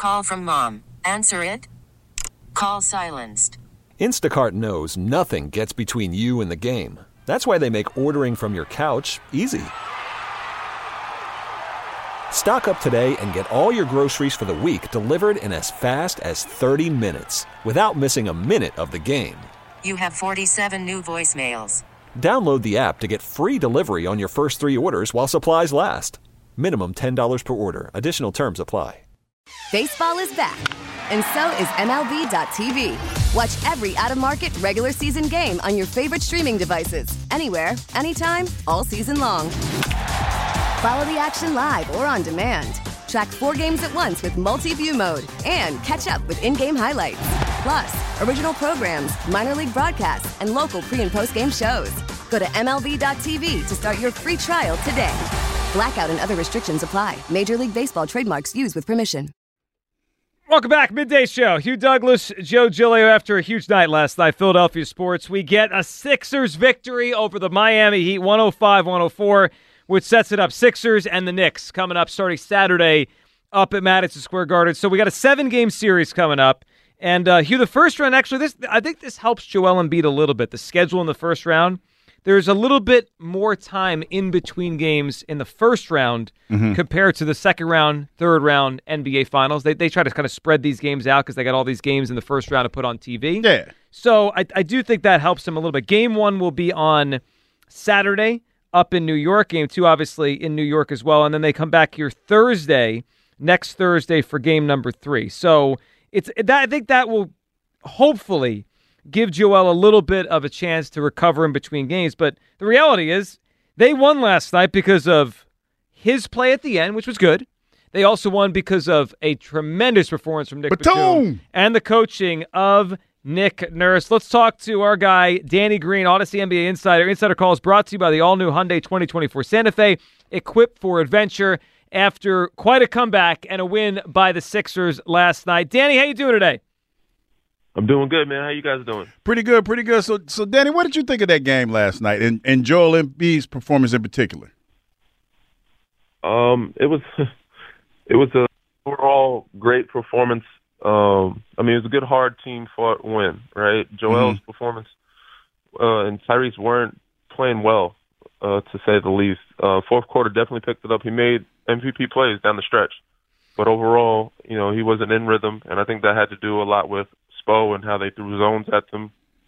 call from mom. Answer it. Call silenced. Instacart knows nothing gets between you and the game. That's why they make ordering from your couch easy. Stock up today and get all your groceries for the week delivered in as fast as 30 minutes without missing a minute of the game. You have 47 new voicemails. Download the app to get free delivery on your first 3 orders while supplies last. Minimum $10 per order. Additional terms apply. Baseball is back, and so is MLB.tv. Watch every out-of-market regular season game on your favorite streaming devices, anywhere, anytime, all season long. Follow the action live or on demand. Track 4 games at once with multi-view mode and catch up with in-game highlights. Plus, original programs, minor league broadcasts, and local pre- and post-game shows. Go to MLB.tv to start your free trial today. Blackout and other restrictions apply. Major League Baseball trademarks used with permission. Welcome back, Midday Show. Hugh Douglas, Joe Giglio. After a huge night last night, Philadelphia sports, we get a Sixers victory over the Miami Heat, 105-104, which sets it up. Sixers and the Knicks coming up starting Saturday up at Madison Square Garden. So we got a 7-game series coming up. And Hugh, the first round, actually, I think this helps Joel Embiid a little bit. The schedule in the first round, there's a little bit more time in between games in the first round compared to the second round, third round NBA Finals. They try to kind of spread these games out because they got all these games in the first round to put on TV. Yeah. So I do think that helps them a little bit. Game 1 will be on Saturday up in New York. Game 2, obviously, in New York as well. And then they come back here next Thursday for game number 3. So I think that will hopefully give Joel a little bit of a chance to recover in between games. But the reality is they won last night because of his play at the end, which was good. They also won because of a tremendous performance from Nick Batum and the coaching of Nick Nurse. Let's talk to our guy, Danny Green, Odyssey NBA Insider. Insider Call is brought to you by the all-new Hyundai 2024 Santa Fe, equipped for adventure after quite a comeback and a win by the Sixers last night. Danny, how you doing today? I'm doing good, man. How you guys doing? Pretty good, pretty good. So Danny, what did you think of that game last night and Joel Embiid's performance in particular? It was a overall great performance. It was a good, hard team fought win, right? Joel's performance and Tyrese weren't playing well, to say the least. Fourth quarter definitely picked it up. He made MVP plays down the stretch, but overall, he wasn't in rhythm, and I think that had to do a lot with Spo and how they threw zones at them.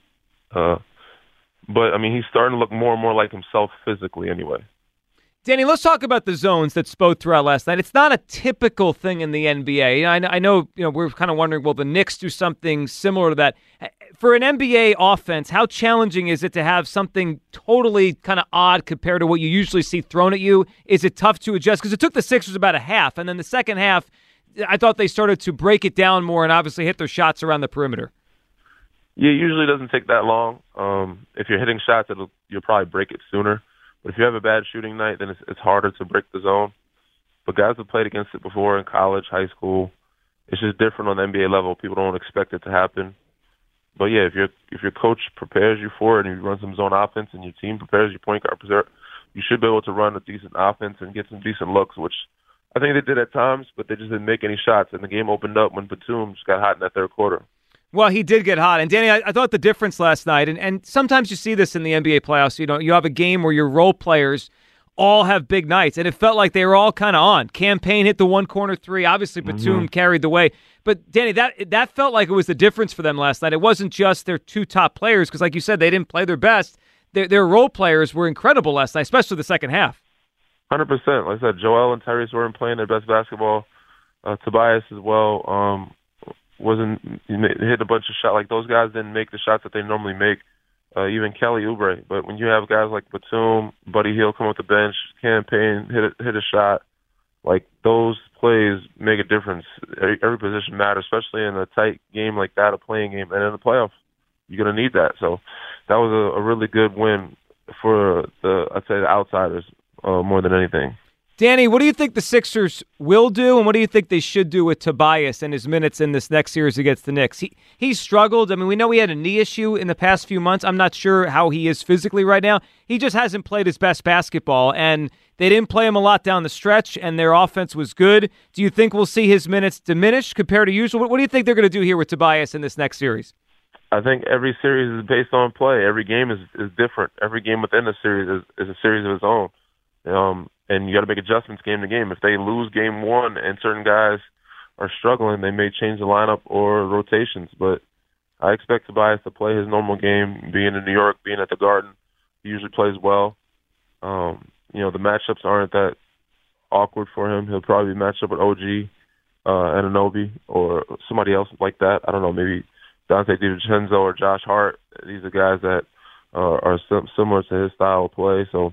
But he's starting to look more and more like himself physically anyway. Danny, let's talk about the zones that Spo threw out last night. It's not a typical thing in the NBA. I know we're kind of wondering, will the Knicks do something similar to that? For an NBA offense, how challenging is it to have something totally kind of odd compared to what you usually see thrown at you? Is it tough to adjust? Because it took the Sixers about a half, and then the second half, I thought they started to break it down more and obviously hit their shots around the perimeter. Yeah, it usually doesn't take that long. If you're hitting shots, you'll probably break it sooner. But if you have a bad shooting night, then it's harder to break the zone. But guys have played against it before in college, high school. It's just different on the NBA level. People don't expect it to happen. But yeah, if your coach prepares you for it and you run some zone offense and your team prepares your point guard, you should be able to run a decent offense and get some decent looks, which I think they did at times, but they just didn't make any shots. And the game opened up when Batum just got hot in that third quarter. Well, he did get hot. And, Danny, I thought the difference last night, and sometimes you see this in the NBA playoffs, you have a game where your role players all have big nights, and it felt like they were all kind of on. Campaign hit the one-corner three. Obviously, Batum carried the way. But, Danny, that felt like it was the difference for them last night. It wasn't just their 2 top players, because, like you said, they didn't play their best. Their role players were incredible last night, especially the second half. 100%. Like I said, Joel and Tyrese weren't playing their best basketball. Tobias as well hit a bunch of shots. Like, those guys didn't make the shots that they normally make. Even Kelly Oubre. But when you have guys like Batum, Buddy Hield come off the bench, Campaign hit a shot, like, those plays make a difference. Every position matters, especially in a tight game like that, a playing game, and in the playoffs, you're going to need that. So that was a really good win for the outsiders more than anything. Danny, what do you think the Sixers will do, and what do you think they should do with Tobias and his minutes in this next series against the Knicks? He struggled. I mean, we know he had a knee issue in the past few months. I'm not sure how he is physically right now. He just hasn't played his best basketball, and they didn't play him a lot down the stretch, and their offense was good. Do you think we'll see his minutes diminish compared to usual? What do you think they're going to do here with Tobias in this next series? I think every series is based on play. Every game is different. Every game within a series is a series of its own. And you got to make adjustments game to game. If they lose game one and certain guys are struggling, they may change the lineup or rotations. But I expect Tobias to play his normal game, being in New York, being at the Garden. He usually plays well. The matchups aren't that awkward for him. He'll probably be matched up with OG Anunoby or somebody else like that. I don't know, maybe Dante DiVincenzo or Josh Hart. These are guys that are similar to his style of play. So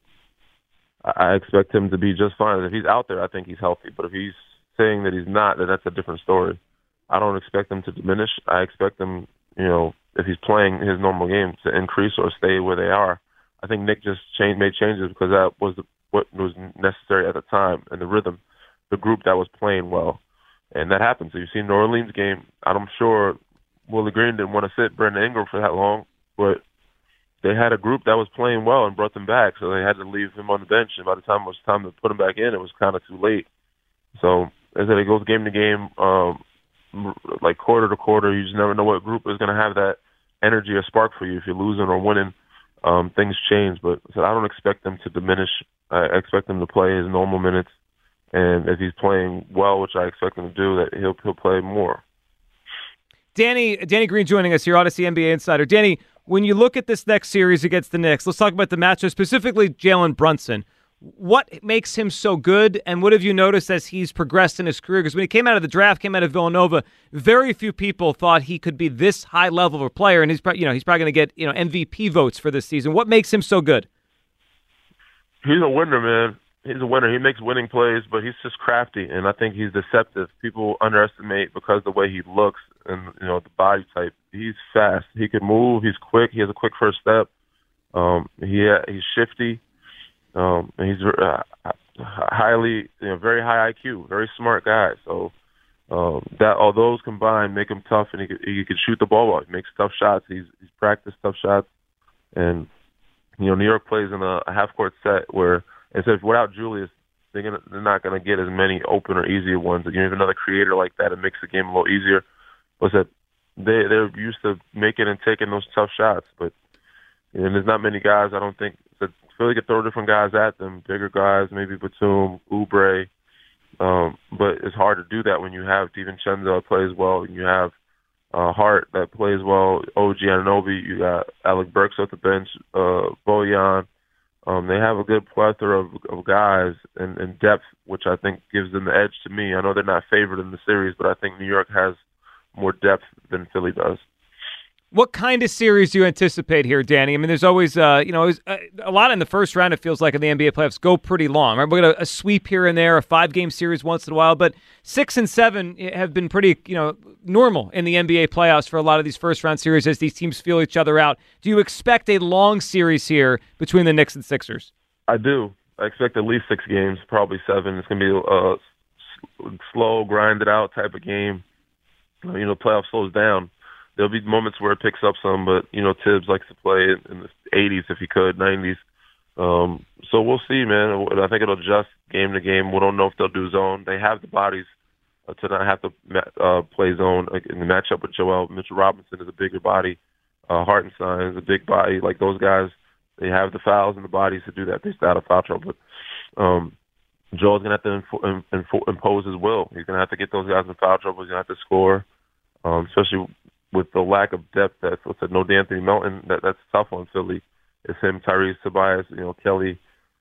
I expect him to be just fine. If he's out there, I think he's healthy. But if he's saying that he's not, then that's a different story. I don't expect them to diminish. I expect them, if he's playing his normal game, to increase or stay where they are. I think Nick just made changes because that was what was necessary at the time, and the rhythm, the group that was playing well. And that happens. So you see New Orleans game, I'm sure Willie Green didn't want to sit Brandon Ingram for that long, but they had a group that was playing well and brought them back, so they had to leave him on the bench. And by the time it was time to put him back in, it was kind of too late. So as it goes game to game, like quarter to quarter, you just never know what group is going to have that energy or spark for you. If you're losing or winning, things change. But I don't expect them to diminish. I expect him to play his normal minutes, and if he's playing well, which I expect him to do, that he'll play more. Danny Green joining us here, Odyssey NBA Insider. Danny, when you look at this next series against the Knicks, let's talk about the matchup, specifically Jalen Brunson. What makes him so good, and what have you noticed as he's progressed in his career? Because when he came out of the draft, came out of Villanova, very few people thought he could be this high level of a player, and he's probably going to get MVP votes for this season. What makes him so good? He's a winner, man. He's a winner. He makes winning plays, but he's just crafty, and I think he's deceptive. People underestimate because of the way he looks and the body type. He's fast. He can move. He's quick. He has a quick first step. He's shifty. And he's highly, very high IQ, very smart guy. So that all those combined make him tough, and he can shoot the ball well. He makes tough shots. He's practiced tough shots, and New York plays in a half court set where instead of without Julius, they're not gonna get as many open or easier ones. You have another creator like that, it makes the game a little easier. But that they're used to making and taking those tough shots, but there's not many guys. I don't think that Philly could throw different guys at them, bigger guys, maybe Batum, Oubre, but it's hard to do that when you have DiVincenzo that plays well, and you have Hart that plays well, OG Anunoby, you got Alec Burks off the bench, Bojan. They have a good plethora of guys and depth, which I think gives them the edge to me. I know they're not favored in the series, but I think New York has more depth than Philly does. What kind of series do you anticipate here, Danny? I mean, there's always, a lot in the first round, it feels like, in the NBA playoffs go pretty long. Right? We got a sweep here and there, a 5-game series once in a while, but 6 and 7 have been pretty, normal in the NBA playoffs for a lot of these first-round series as these teams feel each other out. Do you expect a long series here between the Knicks and Sixers? I do. I expect at least 6 games, probably 7. It's going to be a slow, grinded-out type of game. Playoff slows down. There'll be moments where it picks up some, but, Tibbs likes to play in the 80s if he could, 90s. So we'll see, man. I think it'll adjust game to game. We don't know if they'll do zone. They have the bodies to not have to play zone in the matchup with Joel. Mitchell Robinson is a bigger body. Hartenstein is a big body. Like those guys, they have the fouls and the bodies to do that. They stay out of foul trouble. But Joel's going to have to impose his will. He's going to have to get those guys in foul trouble. He's going to have to score, especially with the lack of depth. That's no D'Anthony Melton. That's tough on Philly. It's him, Tyrese, Tobias, Kelly.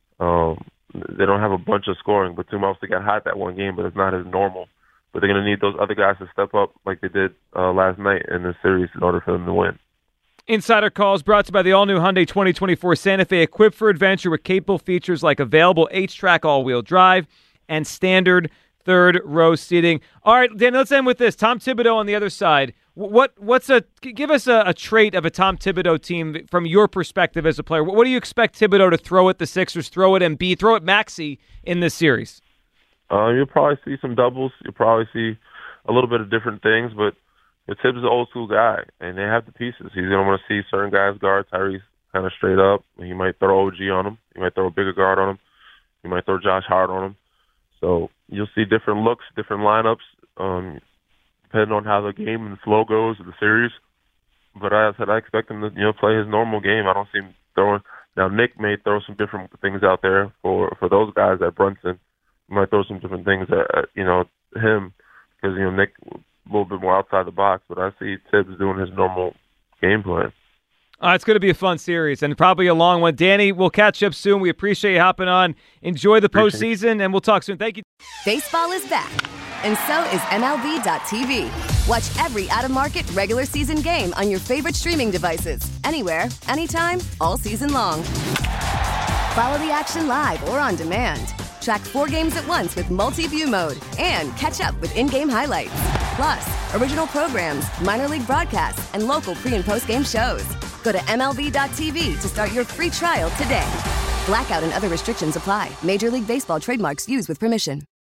They don't have a bunch of scoring. Batum obviously got hot that one game, but it's not as normal. But they're going to need those other guys to step up like they did last night in this series in order for them to win. Insider Calls brought to you by the all-new Hyundai 2024 Santa Fe, equipped for adventure with capable features like available H-Track all-wheel drive and standard third-row seating. All right, Dan, let's end with this. Tom Thibodeau on the other side. Give us a trait of a Tom Thibodeau team from your perspective as a player. What do you expect Thibodeau to throw at the Sixers, throw at Embiid, throw at Maxey in this series? You'll probably see some doubles. You'll probably see a little bit of different things, but Tibbs is an old-school guy, and they have the pieces. He's going to want to see certain guys guard Tyrese kind of straight up. He might throw OG on him. He might throw a bigger guard on him. He might throw Josh Hart on him. So you'll see different looks, different lineups, depending on how the game and the flow goes of the series. But I expect him to play his normal game. I don't see him throwing. Now Nick may throw some different things out there for those guys at Brunson. He might throw some different things at him because Nick a little bit more outside the box. But I see Tibbs doing his normal game plan. It's going to be a fun series and probably a long one. Danny, we'll catch up soon. We appreciate you hopping on. Enjoy the postseason, and we'll talk soon. Thank you. Baseball is back, and so is MLB.tv. Watch every out-of-market regular season game on your favorite streaming devices, anywhere, anytime, all season long. Follow the action live or on demand. Track 4 games at once with multi-view mode and catch up with in-game highlights. Plus, original programs, minor league broadcasts, and local pre- and post-game shows. Go to MLB.tv to start your free trial today. Blackout and other restrictions apply. Major League Baseball trademarks used with permission.